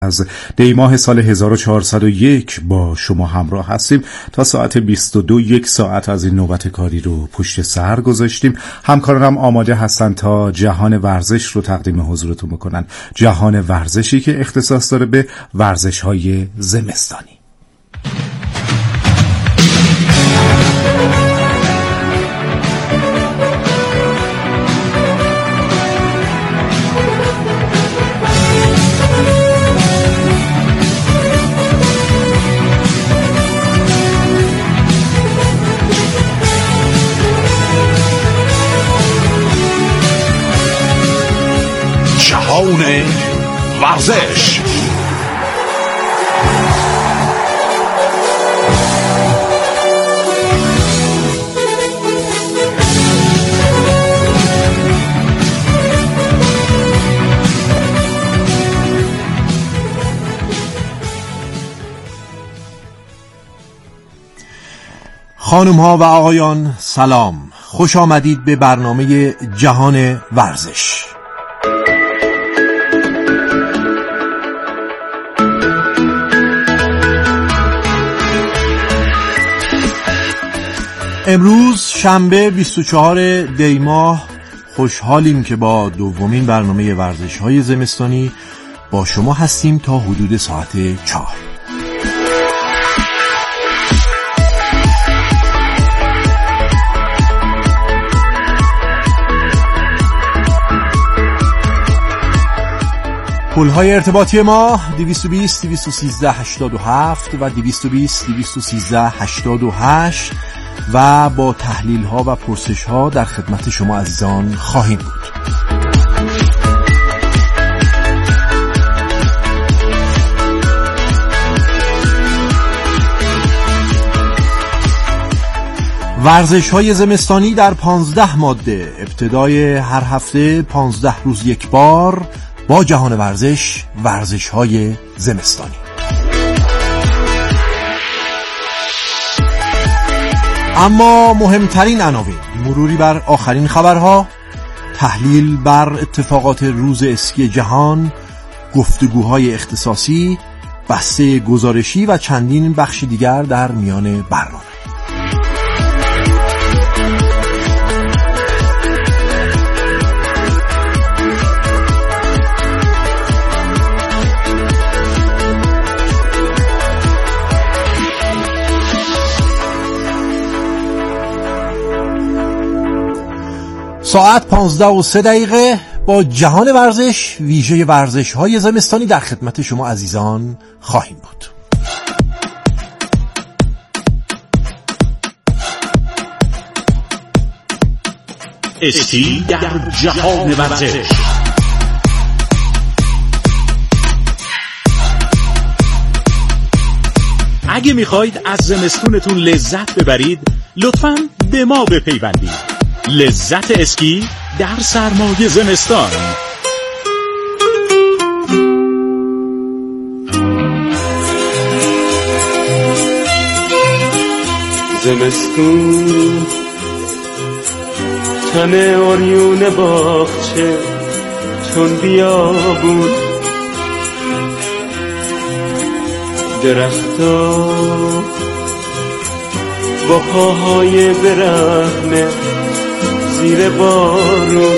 از دیماه سال 1401 با شما همراه هستیم تا ساعت 22. یک ساعت از این نوبت کاری رو پشت سر گذاشتیم. همکارانم آماده هستن تا جهان ورزش رو تقدیم حضورتون بکنن. جهان ورزشی که اختصاص داره به ورزش‌های زمستانی. جهان ورزش. خانم ها و آقایان سلام، خوش آمدید به برنامه جهان ورزش. امروز شنبه 24 دی ماه خوشحالیم که با دومین برنامه ورزش‌های زمستانی با شما هستیم تا حدود ساعت 4. پل‌های ارتباطی ما 220 213 87 و 220 213 88 و با تحلیل ها و پرسش ها در خدمت شما عزیزان خواهیم بود. ورزش های زمستانی در 15 ماده، ابتدای هر هفته 15 روز یک بار با جهان ورزش، ورزش های زمستانی. اما مهمترین عناوین: مروری بر آخرین خبرها، تحلیل بر اتفاقات روز اسکی جهان، گفتگوهای اختصاصی، بسته گزارشی و چندین بخش دیگر در میان برنامه. ساعت 15:03 با جهان ورزش، ویژه ورزش های زمستانی در خدمت شما عزیزان خواهیم بود. اسکی در جهان ورزش. اگه میخواید از زمستونتون لذت ببرید، لطفاً به ما بپیوندید. لذت اسکی در سرمای زمستان. زمستون تن اوریون باغچه چون بیابون، درختا با پاهای برهنه زیر بارون.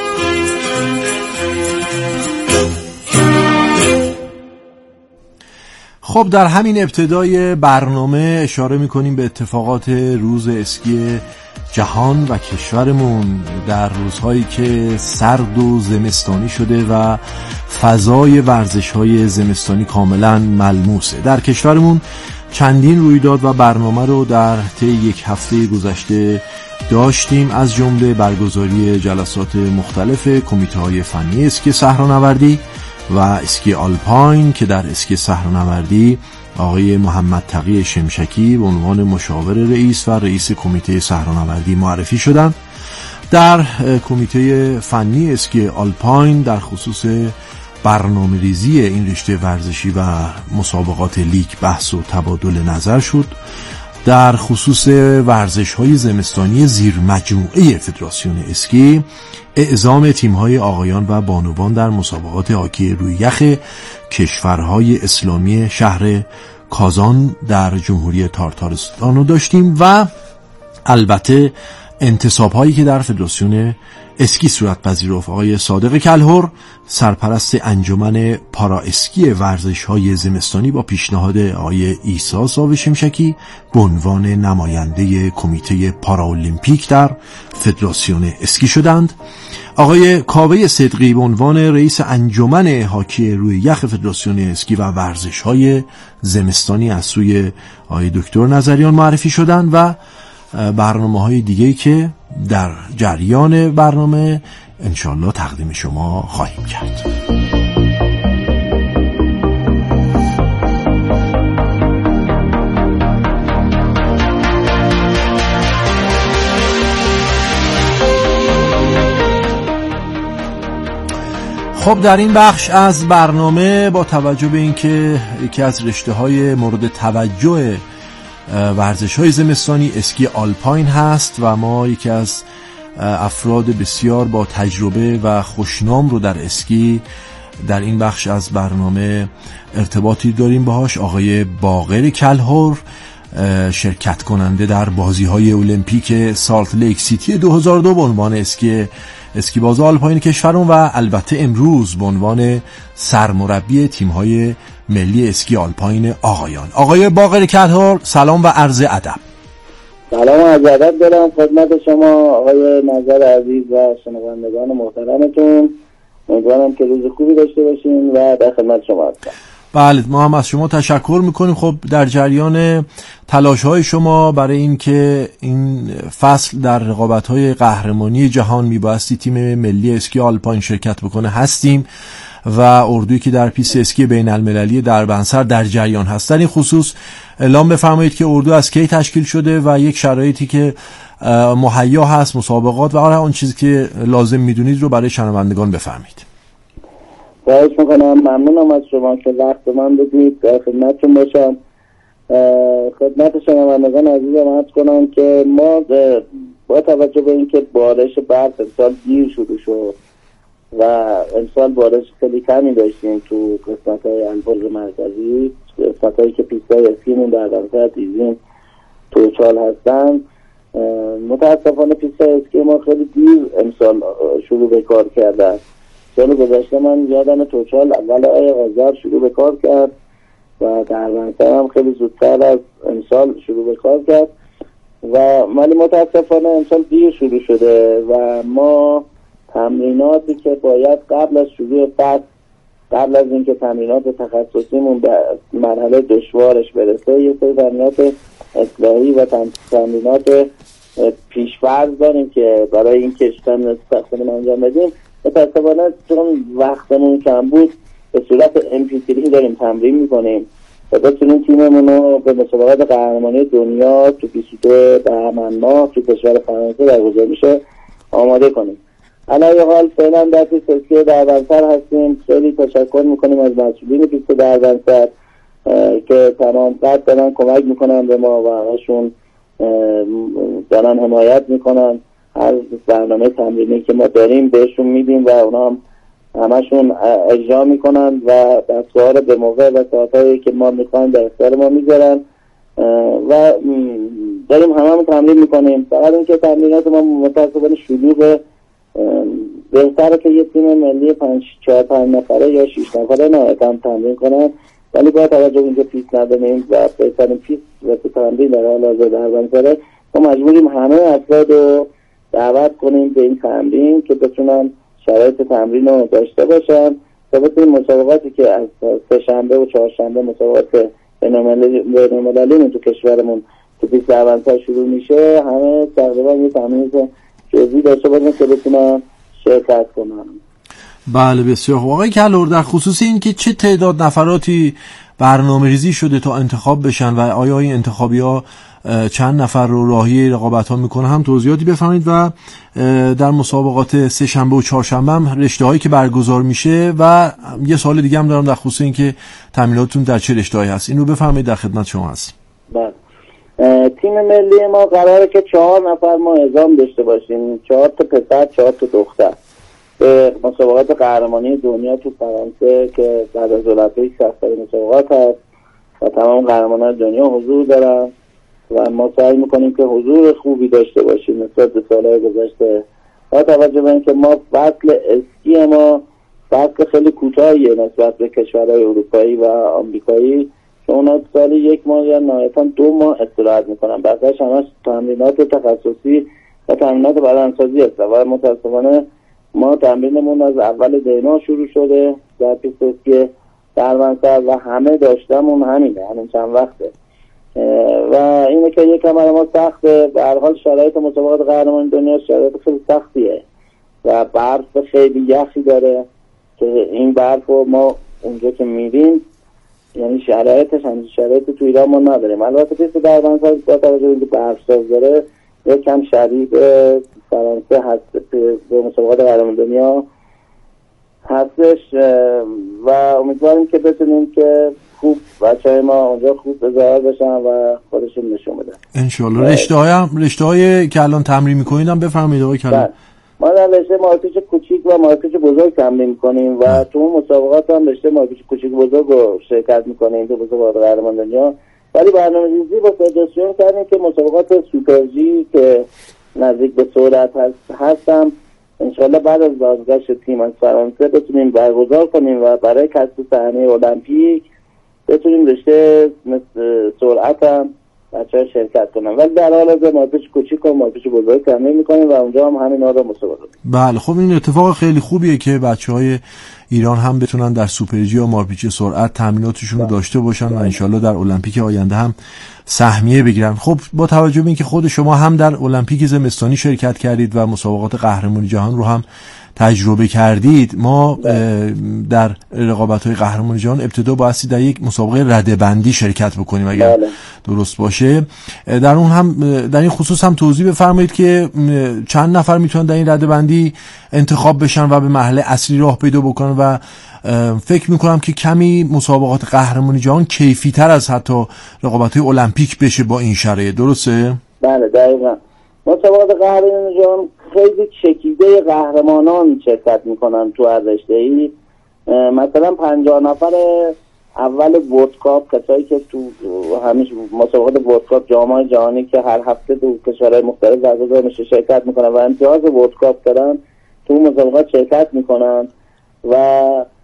خب در همین ابتدای برنامه اشاره میکنیم به اتفاقات روز اسکی جهان و کشورمون در روزهایی که سرد و زمستانی شده و فضای ورزش‌های زمستانی کاملا ملموسه. در کشورمون چندین رویداد و برنامه رو در طی یک هفته گذشته داشتیم، از جمله برگزاری جلسات مختلف کمیته‌های فنی اسکی صحرانوردی و اسکی آلپاین که در اسکی صحرانوردی آقای محمد تقی شمشکی به عنوان مشاور رئیس و رئیس کمیته صحرانوردی معرفی شدند. در کمیته فنی اسکی آلپاین در خصوص برنامه‌ریزی این رشته ورزشی و مسابقات لیگ بحث و تبادل نظر شد. در خصوص ورزش‌های زمستانی زیر مجموعه فدراسیون اسکی، اعزام تیم‌های آقایان و بانوان در مسابقات هاکی روی یخ کشورهای اسلامی شهر کازان در جمهوری تاتارستان رو داشتیم و البته انتصاب‌هایی که در فدراسیون اسکی صورت پذیرفت. آقای صادق کلهر سرپرست انجمن پارا اسکی ورزش‌های زمستانی با پیشنهاد آقای عیسی ساوی شمشکی به عنوان نماینده کمیته پارالیمپیک در فدراسیون اسکی شدند. آقای کاوه صدقی به عنوان رئیس انجمن هاکی روی یخ فدراسیون اسکی و ورزش‌های زمستانی از سوی آقای دکتر نظریان معرفی شدند و برنامه‌های دیگه‌ای که در جریان برنامه انشالله تقدیم شما خواهیم کرد. خب در این بخش از برنامه با توجه به اینکه یکی از رشته‌های مورد توجه ورزش‌های زمستانی اسکی آلپاین هست و ما یکی از افراد بسیار با تجربه و خوشنام رو در اسکی در این بخش از برنامه ارتباطی داریم باهاش، آقای باقر کلهر، شرکت کننده در بازی‌های المپیک سالت لیک سیتی 2002 به عنوان اسکی باز آلپاین کشورمون و البته امروز به عنوان سرمربی تیم‌های ملی اسکی آلپاین آقایان. آقای باقر کلهر سلام و عرض ادب. سلام و عرض ادب دارم خدمت شما آقای نظر عزیز و شنوندگان محترمتون. امیدوارم که روز خوبی داشته باشین و در خدمت شما هستم. بله، ما هم از شما تشکر میکنیم. خب در جریان تلاش‌های شما برای این که این فصل در رقابت‌های قهرمانی جهان میبایستی تیم ملی اسکی آلپاین شرکت بکنه هستیم و اردویی که در پیست اسکی بین المللی دربندسر در جریان هست. در این خصوص اعلام بفرمایید که اردو از کی تشکیل شده و یک شرایطی که مهیا هست، مسابقات و هر آن چیزی که لازم میدونید رو برای شنوندگان بفرمایید. خواهش میکنم، ممنونم از شما که وقت من بدید در خدمتتون باشم. خدمت شنوندگان عزیزم عرض کنم که ما با توجه به اینکه بارش برف امسال دیر شروع شد و امسال بارش خیلی کمی داشتیم تو قسمت‌های البرز مرکزی، قسمت‌هایی که پیست‌های اسکیمون در دمسر دیزین توچال هستن، متاسفانه پیست‌های اسکی ما خیلی دیر امسال شروع به کار کردن. سال گذشته من یادم توچال اول آذر شروع به کار کرد و دربندسر هم خیلی زودتر از امسال شروع به کار کرد و ولی متاسفانه امسال دیر شروع شده و ما تمریناتی که باید قبل از شروع فصل، قبل از اینکه تمرینات تخصصیمون به مرحله دشوارش برسه، یه سری تمرینات اصلاحی و تمرینات پیش‌فرض داریم که برای این که تمرینات سخت‌گیری انجام بدیم. متأسفانه چون وقتمون کم بود به صورت MP3 داریم تمرین میکنیم و بتونیم تیممون رو به مسابقات قهرمانی دنیا تو 22 بهمن ماه تو کشور فرانسه برگزار میشه آماده کنیم. علی حال فعلا در پیست اسکی دربندسر هستیم. خیلی تشکر میکنیم از مسئولین پیست دربندسر که تمام قد دارن کمک میکنن به ما و همشون دارن حمایت میکنن. هر برنامه تمرینی که ما داریم بهشون میدیم و اونا هم همشون اجرا میکنن و دستگاه رو به موقع و ساعتایی که ما میخوایم در اختیار ما میذارن و داریم هممون تمرین میکنیم. فقط اینکه تمرینات ما متاسفانه شلوغ، بهتره که یه تیم ملی 4-5 نفره یا 6 نفره نهایتاً تمرین کنن، ولی با توجه به اینکه پیست نداریم و بهترین پیست و تمرین در حال حاضر دربندسره، ما مجبوریم همه افراد رو دعوت کنیم به این تمرین که بتونن شرایط تمرین رو داشته باشن تا بتونیم مسابقاتی که از سه‌شنبه و چهارشنبه مسابقات بین‌المللی تو کشورمون تو پیست دربندسر شروع میشه، همه تقریبا یه تمرین جزئی داشته باشن که بتونن شرکت کنن. بله بسیار خوب. آقای کلهر، در خصوص این که چه تعداد نفراتی برنامه‌ریزی شده تا انتخاب بشن و آیا این انتخابی‌ها چند نفر رو راهی رقابت‌ها میکنه هم توضیحاتی بفرمایید و در مسابقات سه شنبه و چهارشنبه هم رشته‌هایی که برگزار میشه و یه سوال دیگه هم دارم در خصوص این که تمریناتتون در چه رشته‌هایی هست، این رو بفرمایید، در خدمت شما هست. بله تیم ملی ما قراره که 4 نفر ما اعزام داشته باشیم، 4 تا پسر 4 تا دختر، به مسابقات قهرمانی دنیا تو فرانسه که بعد از المپیک ساختار مسابقات هست و تمام قهرمانان دنیا حضور دارن و ما سعی میکنیم که حضور خوبی داشته باشیم نسبت به سالهای گذشته. با توجه به اینکه ما فصل اسکی ما فصل خیلی کوتاهیه نسبت به کشورهای اروپایی و آمریکایی که اونا سالی 1 ماه یا نهایتاً 2 ماه استراحت میکنن، بقیه‌اش همش تمرینات تخصصی و تمرینات بدنسازی هست و متاسفانه ما تمرینمون از اول دینا شروع شده در پیست اسکی دربندسر و همه داشتمون همین چند وقته و اینه که یک کمر ما سخته. به هر حال شرایط مسابقات قهرمانی دنیا شرایط خیلی سختیه و برف خیلی یخی داره که این برف رو ما اونجا که میریم یعنی شرایطش هم شرایط تو ایران ما نداریم. البته پیست دربندسر با توجه به اینکه برف ساز داره یک کم شبیه فرانسه هست به مسابقات قهرمانی دنیا هستش و امیدواریم که بتونیم که خوب بچه‌های ما اونجا خوب ظاهر بشن و خودشون نشون بدن ان شاء الله. رشته‌های که الان تمرین می‌کنید هم بفرمایید آقای کلهر. ما در رشته مارپیچ کوچیک و مارپیچ بزرگ تمرین می‌کنیم و تو اون مسابقات هم رشته مارپیچ کوچیک بزرگ رو شرکت می‌کنیم تو مسابقات قهرمانی دنیا. ولی برنامه‌ریزی با فدراسیون کردیم که مسابقات سوپر جی که نزدیک به سرعت هستم انشالله بعد از بازگشت تیم از فرانسه بتونیم برگزار کنیم و برای کسب صحنه المپیک بتونیم رشته سرعت هم بچه‌ها شرکت کنن. ولی در حال حاضر مارپیچ کوچیک و مارپیچ بزرگ تمرین می‌کنیم و اونجا هم همینا رو مسابقه می‌کنیم. بله خب این اتفاق خیلی خوبیه که بچه‌های ایران هم بتونن در سوپر جی و مارپیچ سرعت تمریناتشون رو داشته باشن و انشالله در المپیک آینده هم سهمیه بگیرن. خب با توجه به اینکه خود شما هم در المپیک زمستانی شرکت کردید و مسابقات قهرمانی جهان رو هم تجربه کردید، ما در رقابت‌های قهرمانی جهان ابتدا بایستی در یک مسابقه رده‌بندی شرکت بکنیم اگر درست باشه. در اون هم در این خصوص هم توضیح بفرمایید که چند نفر میتونن در این رده‌بندی انتخاب بشن و به مرحله اصلی راه پیدا بکنن و فکر میکنم که کمی مسابقات قهرمانی جهان کیفی‌تر از حتی رقابت‌های المپیک بشه با این شرایط، درسته؟ بله دقیقاً. مسابقات قهرمانی جهان خیلی چکیده قهرمانان شرکت میکنن تو هر رشته‌ای. مثلا 50 نفر اول ورلد کاپ کسایی که تو همیشه مسابقات ورلد کاپ جام‌های جهانی که هر هفته تو کشورهای مختلف برگزار میشه شرکت میکنن و امتیاز ورلد کاپ دارن تو مسابقات شرکت میکنن و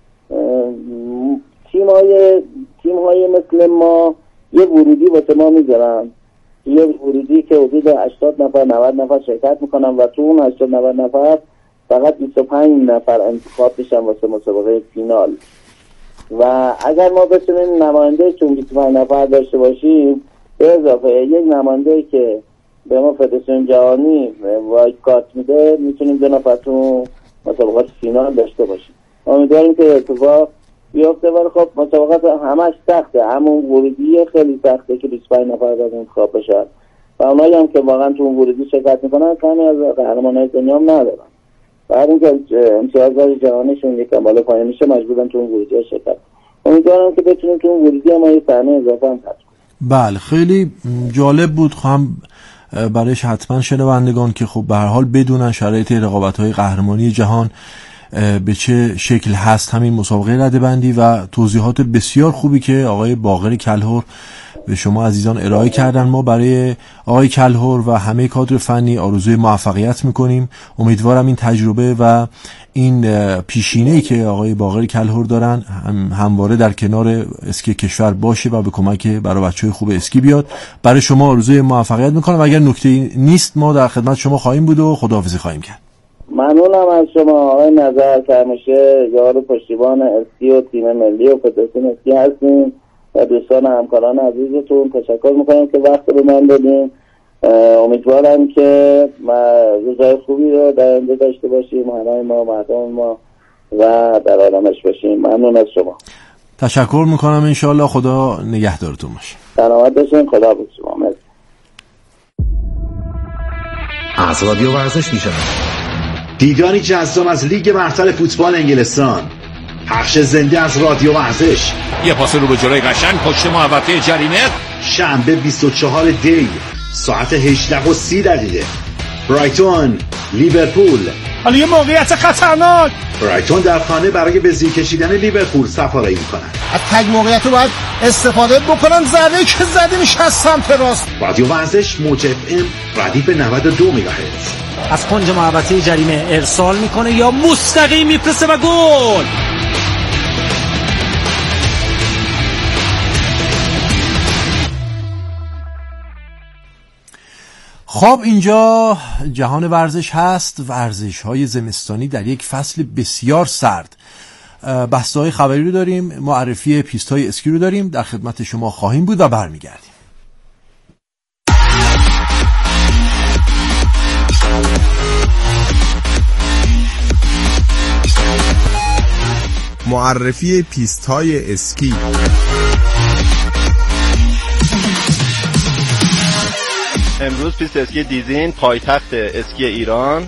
تیم‌های مثل ما یه ورودی واسه ما میذارن، یه ورودی که حدود 80 نفر 90 نفر شرکت میکنن و تو اون 80 90 نفر فقط 25 نفر انتخاب میشن واسه مسابقه فینال و اگر ما بتونیم نماینده چون 25 نفر داشته باشیم به اضافه یک نماینده که به ما فدراسیون جهانی وایت کارت میده میتونیم 2 نفر تو مسابقات فینال داشته باشیم. امیدواریم که اتفاق بیافته ولی خب مسابقات همش سخته، همون ورودی خیلی سخته که 25 نفر باید انتخاب بشن و اونایی هم که واقعا تو اون ورودی شرکت میکنن کمی از قهرمانای دنیا هم ندارن. بعد اینکه امتیازهای جهانیشون یکم بالا پایین میشه مجبورن تو اون ورودی شرکت. امیدوارم که بتونیم تو اون ورودی هم یه صحنه اضافه هم حذف کنیم. بله خیلی جالب بود هم برایش حتما شنوندگان که خب به هر حال بدونن شرایط رقابت‌های قهرمانی جهان به چه شکل هست همین مسابقه رده‌بندی و توضیحات بسیار خوبی که آقای باقر کلهر به شما عزیزان ارائه کردن. ما برای آقای کلهر و همه کادر فنی آرزوی موفقیت میکنیم. امیدوارم این تجربه و این پیشینه‌ای که آقای باقر کلهر دارن همواره در کنار اسکی کشور باشه و به کمک برای بچه‌های خوب اسکی بیاد. برای شما آرزوی موفقیت میکنم. اگر نکته‌ای نیست ما در خدمت شما خواهیم بود و خداحافظی خواهیم کرد. ممنونم از شما آقای نظر که همیشه یار و پشتیبان اسکی و تیم ملی و فدراسیون اسکی هستیم و دوستان همکاران عزیزتون تشکر میکنم که وقت به من دادین. امیدوارم که روزهای خوبی رو در آینده داشته باشیم، همه ما مردم ما و در عالمش باشیم. ممنون از شما. تشکر میکنم. انشاءالله خدا نگهدارتون باشه. سلامت باشین. خدا به شما. مرسی. از رادیو ورزش میشنوید دیداری جذاب از لیگ برتر فوتبال انگلستان، پخش زنده از رادیو ورزش. یه پاس رو به جلوی قشنگ پشت محوطه جریمه شنبه 24 دی ساعت 18:30 برایتون لیورپول. حالا یه موقعیت خطرناک. برایتون در خانه برای به زیر کشیدن لیورپول سفارایی میکنن. از تگ موقعیت رو باید استفاده بکنن. ضربه‌ای که زده میشه از سمت راست. رادیو ورزش موج FM ردیف 92 مگاهرتز از کنج محوطه جریمه ارسال میکنه یا مستقیم میفرسته و گل. خب اینجا جهان ورزش هست. ورزش های زمستانی در یک فصل بسیار سرد. بحث‌های خبری رو داریم، معرفی پیست های اسکی رو داریم، در خدمت شما خواهیم بود و برمیگردیم. معرفی پیست های اسکی. امروز پیست اسکی دیزین پایتخت اسکی ایران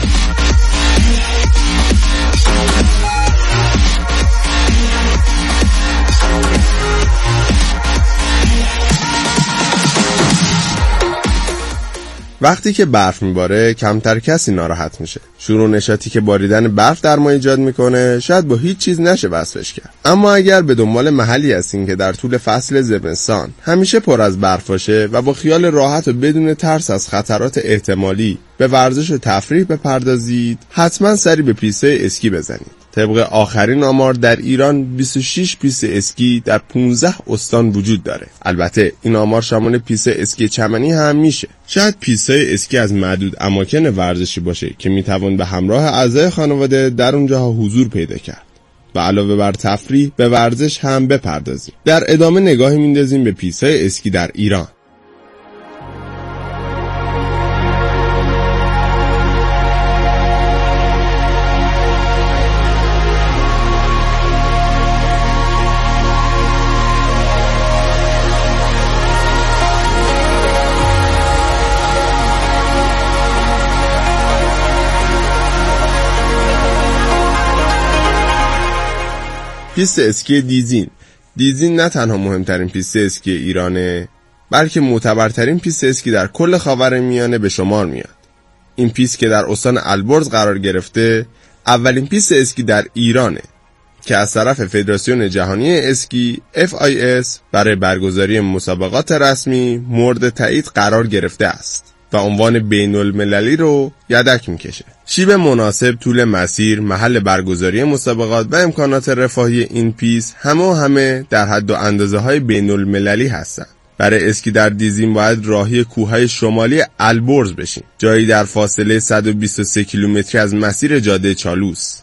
وقتی که برف میباره کمتر کسی ناراحت میشه. شور و نشاطی که باریدن برف در ما ایجاد میکنه شاید با هیچ چیز نشه وصفش کرد. اما اگر به دنبال محلی هستین که در طول فصل زمستان همیشه پر از برف باشه و با خیال راحت و بدون ترس از خطرات احتمالی به ورزش و تفریح بپردازید، حتما سری به پیست اسکی بزنید. طبق آخرین آمار در ایران 26 پیست اسکی در 15 استان وجود داره. البته این آمار شامل پیست اسکی چمنی هم میشه. شاید پیست‌های اسکی از معدود اماکن ورزشی باشه که میتوان به همراه اعضای خانواده در اونجاها حضور پیدا کرد و علاوه بر تفریح به ورزش هم بپردازیم. در ادامه نگاهی میندازیم به پیست‌های اسکی در ایران. پیست اسکی دیزین نه تنها مهمترین پیست اسکی ایرانه، بلکه معتبرترین پیست اسکی در کل خاورمیانه به شمار میاد. این پیست که در استان البرز قرار گرفته اولین پیست اسکی در ایرانه که از طرف فدراسیون جهانی اسکی FIS برای برگزاری مسابقات رسمی مورد تایید قرار گرفته است و عنوان بین المللی رو یدک میکشه. شیب مناسب، طول مسیر، محل برگزاری مسابقات و امکانات رفاهی این پیست همه در حد و اندازه های بین المللی هستند. برای اسکی در دیزین باید راهی کوههای شمالی البرز بشیم، جایی در فاصله 123 کیلومتری از مسیر جاده چالوس.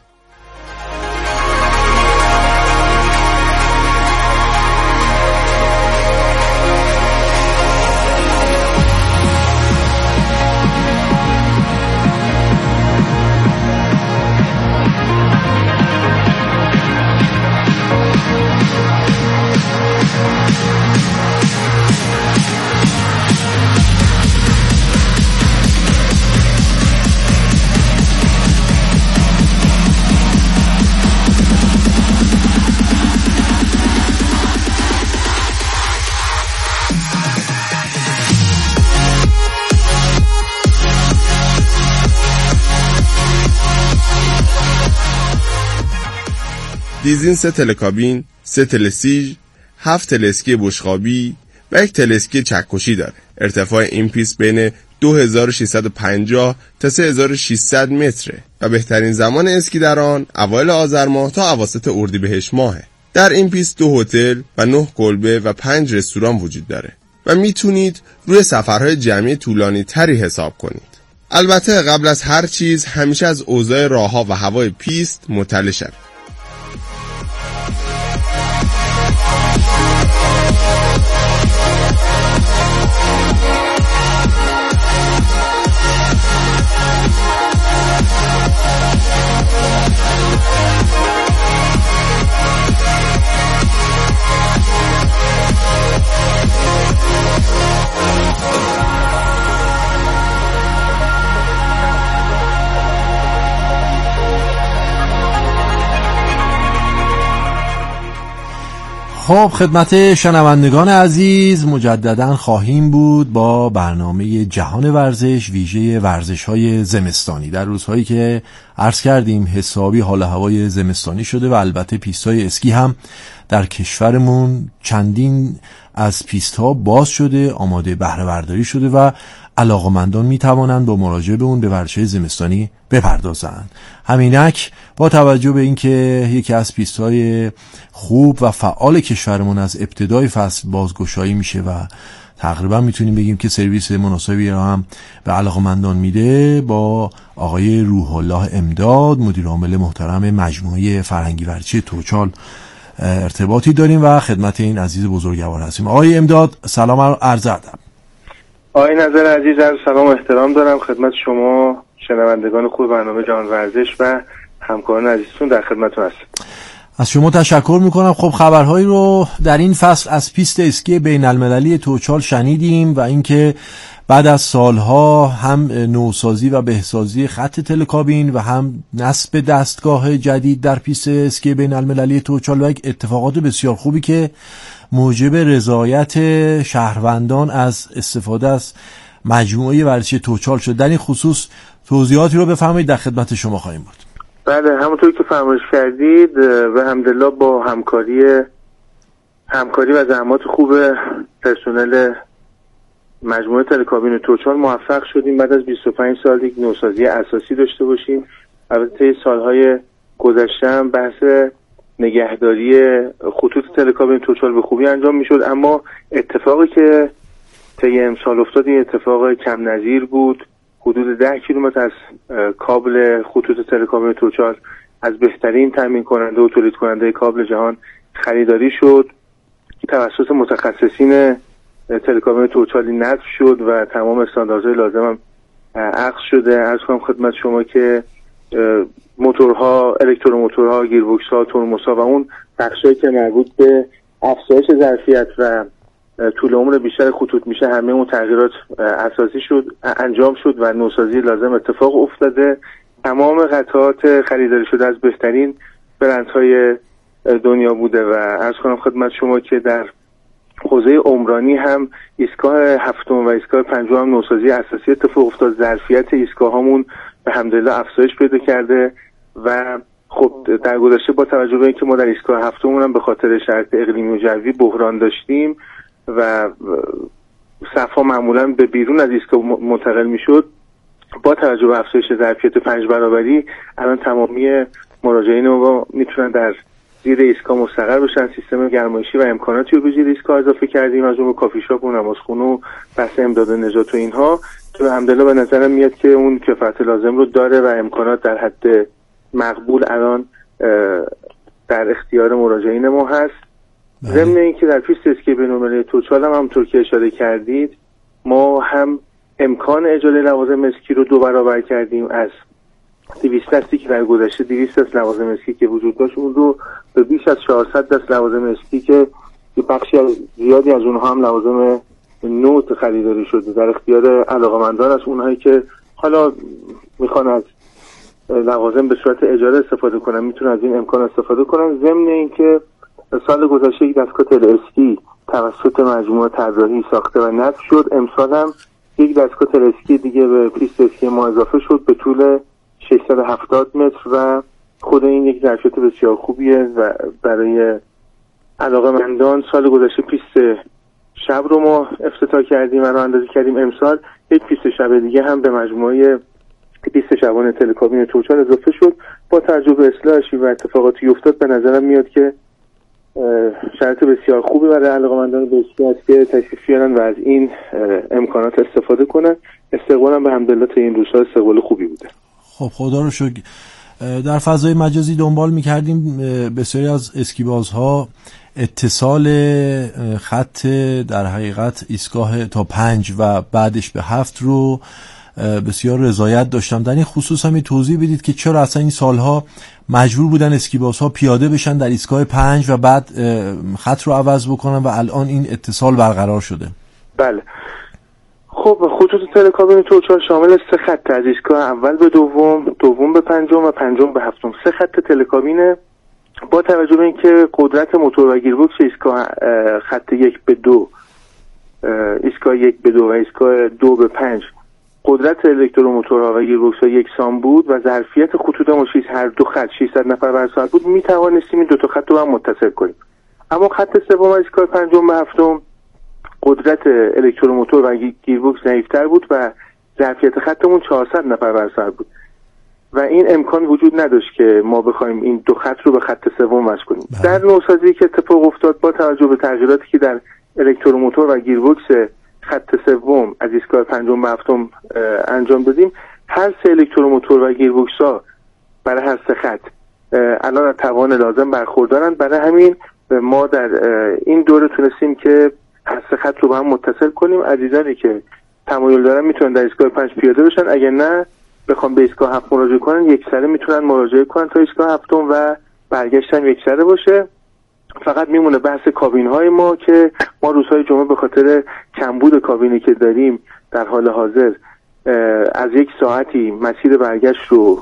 دیزین 3 تلکابین، 3 تلسیج، 7 تلسکی بشقابی و 1 تلسکی چکشی داره. ارتفاع این پیست بین 2650 تا 3600 متره و بهترین زمان اسکی در آن اوایل آذر ماه تا اواسط اردیبهشت ماهه. در این پیست 2 هتل و 9 کلبه و 5 رستوران وجود داره و میتونید روی سفرهای جمعی طولانی تری حساب کنید. البته قبل از هر چیز همیشه از اوضاع راه‌ها و هوای پیست مطلع شوید. خب خدمت شنوندگان عزیز مجددا خواهیم بود با برنامه جهان ورزش، ویژه ورزش‌های زمستانی. در روزهایی که عرض کردیم حسابی حال هوای زمستانی شده و البته پیست‌های اسکی هم در کشورمون چندین از پیست‌ها باز شده، آماده بهره برداری شده و علاقمندان میتوانند با مراجعه به اون به ورزش‌های زمستانی بپردازند. همینک با توجه به اینکه یکی از پیست‌های خوب و فعال کشورمون از ابتدای فصل بازگشایی میشه و تقریبا میتونیم بگیم که سرویس مناسبی را هم به علاقمندان میده، با آقای روح الله امداد مدیر عامل محترم مجموعه فرهنگی ورزشی توچال ارتباطی داریم و خدمت این عزیز بزرگوار هستیم. آقای امداد سلام عرض ادب. آقای نظر عزیز سلام و احترام دارم خدمت شما شنوندگان خوب برنامه جهان ورزش و همکاران عزیزتون در خدمتتون هستم. از شما تشکر میکنم. خب خبرهایی رو در این فصل از پیست اسکی بین المللی توچال شنیدیم و اینکه بعد از سالها هم نوسازی و بهسازی خط تلکابین و هم نصب دستگاه جدید در پیست اسکی بین المللی توچال و یک اتفاقات بسیار خوبی که موجب رضایت شهروندان از استفاده از مجموعه ورزشی توچال شد. در این خصوص توضیحاتی رو بفرمایید، در خدمت شما خواهیم بود. بله، همونطور که فرمایش کردید و الحمدلله با همکاری و زحمات خوب پرسنل مجموعه تلکابین توچال موفق شدیم بعد از 25 سال یک نوسازی اساسی داشته باشیم. البته سالهای گذشته هم بحث نگهداری خطوط تلکابین توچال به خوبی انجام میشد، اما اتفاقی که طی امسال افتاد این اتفاق کم نظیر بود. حدود 10 کیلومتر از کابل خطوط تلکابین توچال از بهترین تامین کننده و تولید کننده کابل جهان خریداری شد، توسط متخصصین تلکابین توچالی نصب شد و تمام استانداردهای لازم هم عقد شده. عرض کنم خدمت شما که موتورها، الکتروموتورها، گیربکس‌ها، ترمزها و اون بخشایی که مربوط به افزایش ظرفیت و طول عمر بیشتر خطوط میشه، همه اون تغییرات اساسی شد، انجام شد و نوسازی لازم اتفاق افتاده. تمام قطعات خریداری شده از بهترین برندهای دنیا بوده و عرض کنم خدمت شما که در حوزه عمرانی هم ایستگاه هفتم و ایستگاه پنجم هم نوسازی اساسی اتفاق افتاد. ظرفیت ایستگاهامون به الحمدلله افزایش پیدا کرده و خب در گذشته با توجه به اینکه ما در ایستگاه هفتممون هم به خاطر شرایط اقلیمی و جوی بحران داشتیم و صف‌ها معمولا به بیرون از ایستگاه منتقل میشد، با توجه به افزایش ظرفیت 5 برابری الان تمامی مراجعین ما میتونن در زیر ایستگاه مستقر بشن. سیستم گرمایشی و امکاناتی رو به زیر ایستگاه اضافه کردیم، از اون کافی شاپ و نمازخونه و بحث امداد نجات و اینها که الحمدلله به نظرم میاد که اون کفایت لازم رو داره و امکانات در حد مقبول الان در اختیار مراجعین ما هست. ضمن اینکه در پیست اسکی بین‌المللی توچال هم همونطور که اشاره کردید ما هم امکان اجاره لوازم اسکی رو 2 برابر کردیم. از 200 دستی که در گذشته 200 دست لوازم اسکی که وجود داشت اون رو به بیش از 400 دست لوازم اسکی که بخشی زیادی از اونها هم لوازم نو خریداری شده در اختیار علاقه‌مندان از اونهایی که حالا میخوان از لوازم به صورت اجاره استفاده کنن میتونن از این امکان استفاده کنن. ضمن اینکه سال گذشته یک دستگاه تلاسکی توسط مجموعه طراحی ساخته و نصب شد، امسال هم یک دستگاه تلاسکی دیگه به پیست اسکی ما اضافه شد به طول 670 متر و خود این یک ظرفیت بسیار خوبیه و برای علاقه‌مندان. سال گذشته پیست شب رو ما افتتاح کردیم و راه اندازی کردیم، امسال یک پیست شب دیگه هم به مجموعه پیست شبانه تلکابین توچال اضافه شد. با توجه به اصلاحش و اتفاقاتی افتاد به نظرم میاد که شرط بسیار خوبی برای علاقه‌مندان به اسکی است که تشریف بیارن و از این امکانات استفاده کنن. استقبالم به الحمدلله تا این روزها استقبال خوبی بوده. خب خدا رو شکر. در فضای مجازی دنبال می‌کردیم بسیاری از اسکیبازها اتصال خط در حقیقت ایستگاه تا 5 و بعدش به 7 رو بسیار رضایت داشتم. در این خصوص هم توضیح بدید که چرا اصلا این سالها مجبور بودن اسکیبازها پیاده بشن در ایستگاه 5 و بعد خط رو عوض بکنن و الان این اتصال برقرار شده. بله خب خطوط تلکابین توچال شامل 3 خط از ایستگاه اول به دوم، دوم به پنجم و پنجم به هفتم. 3 خط تلکابین با توجه به اینکه قدرت موتور و گیربکس ایستگاه خط 1 به 2 ایستگاه 1 به 2 و ایستگاه 2 به 5 قدرت الکتروموتورها و گیربکس‌ها یکسان بود و ظرفیت خطوط ماشین هر دو خط 600 نفر بر ساعت بود، می توانستیم این دو تا خط رو هم متصل کنیم. اما خط سوم ایستگاه 5 به 7 قدرت الکتروموتور و گیربکس ضعیف‌تر بود و ظرفیت خطمون 400 نفر بر ساعت بود و این امکان وجود نداشت که ما بخوایم این دو خط رو به خط سوم وصل کنیم. در نوسازی که اتفاق افتاد با توجه به تغییراتی که در الکتروموتور و گیربکس خط سوم از ایستگاه 5 به 7 انجام دادیم، هر سه الکتروموتور و گیربکس‌ها برای هر سه خط الان از توان لازم برخوردارند. برای همین ما در این دوره تونستیم که هر سه خط رو با هم متصل کنیم. عزیزانی که تمایل دارن میتونن در ایستگاه 5 پیاده بشن، اگه نه بخوام به ایستگاه 7 مراجعه کنن یک سره میتونن مراجعه کنن تا ایستگاه 7 و برگشتن یک سره باشه. فقط میمونه بحث کابین های ما که ما روزهای جمعه به خاطر کمبود کابینی که داریم در حال حاضر از یک ساعتی مسیر برگشت رو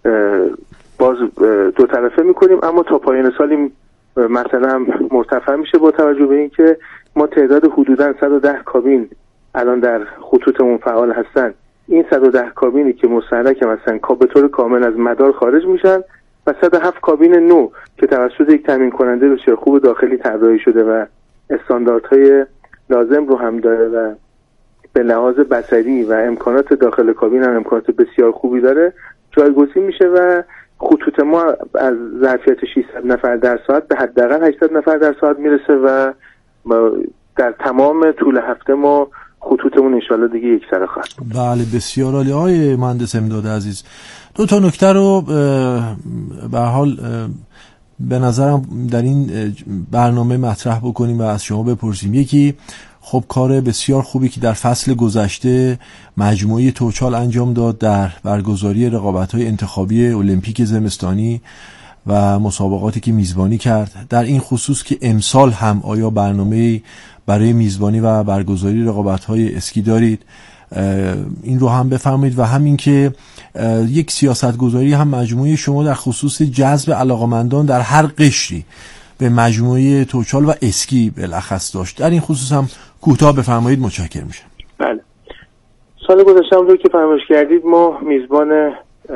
باز دو طرفه میکنیم، اما تا پایان سال مثلا مرتفع میشه با توجه به اینکه ما تعداد حدوداً 110 کابین الان در خطوطمون فعال هستن. این 110 کابینی که مستهلک هستن به طور کامل از مدار خارج میشن و 107 کابین نو که توسط یک تامین کننده بسیار خوب داخلی طراحی شده و استانداردهای لازم رو هم داره و به لحاظ بصری و امکانات داخل کابین هم امکانات بسیار خوبی داره، جایگزین میشه و خطوط ما از ظرفیت 600 نفر در ساعت به حداقل 800 نفر در ساعت میرسه و در تمام طول هفته ما خطوطمون انشالله دیگه یک سره خواهد. بله بسیار عالی. آقای مهندس امداد عزیز، دو تا نکته رو به حال به نظرم در این برنامه مطرح بکنیم و از شما بپرسیم. یکی خب کار بسیار خوبی که در فصل گذشته مجموعه توچال انجام داد در برگزاری رقابت‌های انتخابی المپیک زمستانی و مسابقاتی که میزبانی کرد، در این خصوص که امسال هم آیا برنامه‌ای برای میزبانی و برگزاری رقابت‌های اسکی دارید؟ این رو هم بفرمایید. و همین که یک سیاستگذاری هم مجموعه شما در خصوص جذب علاقمندان در هر قشری به مجموعه توچال و اسکی بالاخص داشت، در این خصوص هم کوتاه بفرمایید، متشکرم میشم. بله، سال گذشته هم که فرمایش کردید ما میزبان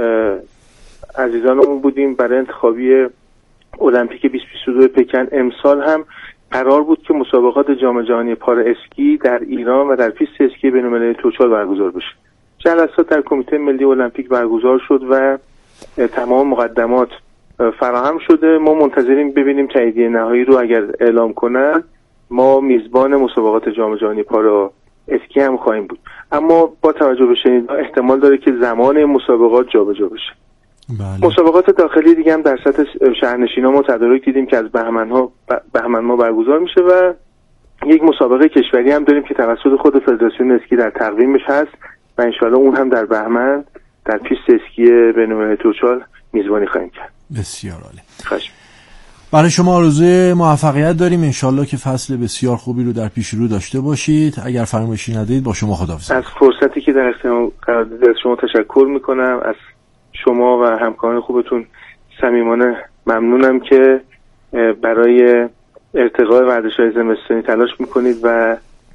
عزیزانمون بودیم برای انتخابی المپیک 2022 پکن. امسال هم قرار بود که مسابقات جام جهانی پارا اسکی در ایران و در پیست اسکی بین‌المللی توچال برگزار بشه. جلسات در کمیته ملی المپیک برگزار شد و تمام مقدمات فراهم شده. ما منتظریم ببینیم تاییدیه نهایی رو اگر اعلام کنن ما میزبان مسابقات جام جهانی پارا اسکی هم خواهیم بود. اما با توجه به شنیدن احتمال داره که زمان مسابقات جابجا بشه. بله. مسابقات داخلی دیگه هم در سطح شهرنشین‌ها ما تدارک دیدیم که از بهمن ماه برگزار میشه و یک مسابقه کشوری هم داریم که توسط خود فدراسیون اسکی در تقویمش هست و انشالله اون هم در بهمن در پیست اسکی بین‌المللی توچال میزبانی خواهیم کرد. بسیار عالی. خواهش. برای شما آرزوی موفقیت داریم، انشالله که فصل بسیار خوبی رو در پیش رو داشته باشید. اگر فرمایشی ندارید با شما خداحافظی. از فرصتی که در اختیار قرار دادید شما تشکر میکنم. از شما و همکاران خوبتون صمیمانه ممنونم که برای ارتقاء ورزش‌های زمستانی تلاش میکنید و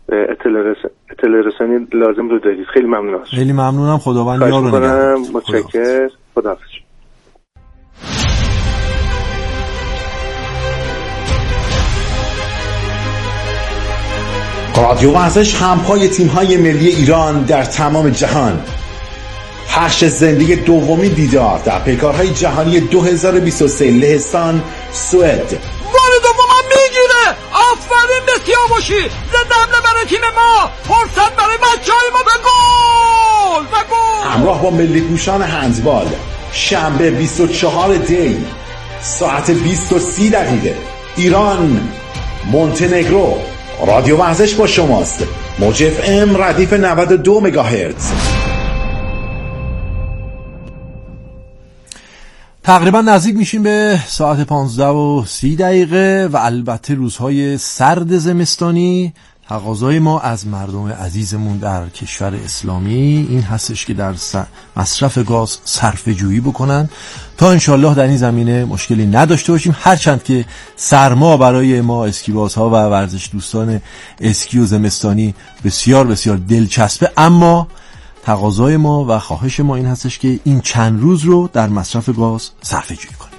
اطلاع رسانی لازم رو دارید. خیلی ممنونم. خیلی ممنونم. خداوند یار و نگهدار. متشکرم. خداحافظ. رادیو ورزش همپای تیم‌های ملی ایران در تمام جهان. پخش زنده دومین دیدار در پیکارهای جهانی 2023 لهستان، سوئد. بال دومم میگیره. آفرین به سیاوشی. زنده حمله برای تیم ما. فرصت برای بچه‌های ما. به گل. به گل. همراه با ملی پوشان هندبال شنبه 24 دی ساعت 20:30 ایران مونتنگرو. رادیو ورزش با شماست. موج اف ام ردیف 92 مگاهرتز. تقریبا نزدیک میشیم به ساعت 15:30 و البته روزهای سرد زمستانی تقاضای ما از مردم عزیزمون در کشور اسلامی این هستش که در مصرف گاز صرفه جویی بکنن تا انشالله در این زمینه مشکلی نداشته باشیم، هرچند که سرما برای ما اسکیبازها و ورزش دوستان اسکی و زمستانی بسیار بسیار دلچسبه، اما تقاضای ما و خواهش ما این هستش که این چند روز رو در مصرف گاز صرفه جویی کنیم.